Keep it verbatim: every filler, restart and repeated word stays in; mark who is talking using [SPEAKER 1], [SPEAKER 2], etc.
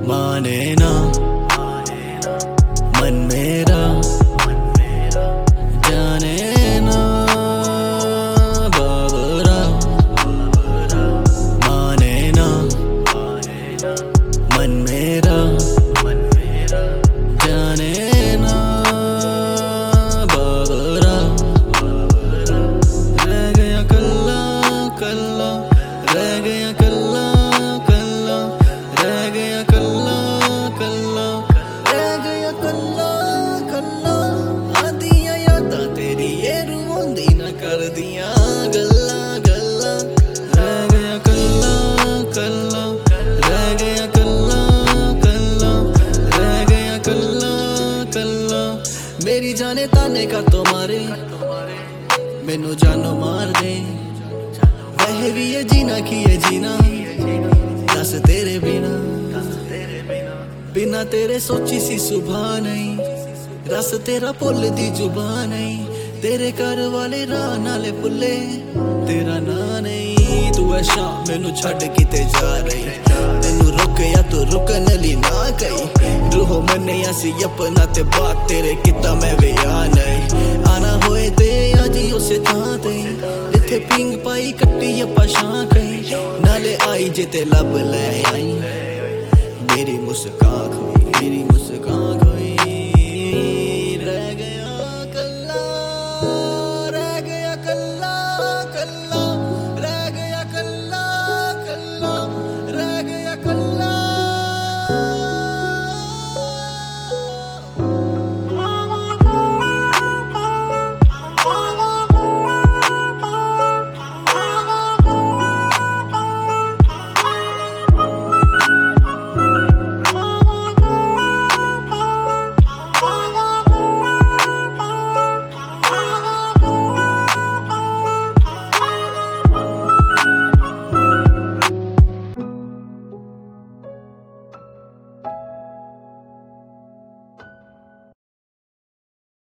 [SPEAKER 1] माने ना मन मेरा, जाने ना बाबरा। माने ना मन मेरा, जाने ना बाबरा। रह गया कल्ला कल्ला, रह गया कल्ला कल्ला, रह गया कल्ला कल्ला, रह गया कल्ला कल्ला। आदियां यादां तेरी ये रुवांदी ना कर दियां गल्ला गल्ला। रह गया कल्ला कल्ला, रह गया कल्ला कल्ला, रह गया कल्ला कल्ला। मेरी जाने ताने का तो मारे, मैनू जानो मार दे। वह भी ये जीना की ये जीना, दस तेरे बिना, बिना तेरे सोची सी सुबह नहीं। रस तेरा भुल दी जुबान नहीं, तेरे घर वाले राह नाले भुले तेरा ना नहीं। तू ऐसा मैनू छड़ किते जा रही, तेनू रुक या तू रुकन ली ना कही। रूह मन्निया सी अपना ते बात तेरे किता मैं वे आ नहीं। आना होए ते आजी उसे थां ते, जिथे पिंग पाई कट्टी अपा शां कहीं। नाले आई जे ते लब ले आई मेरी मुस्कान।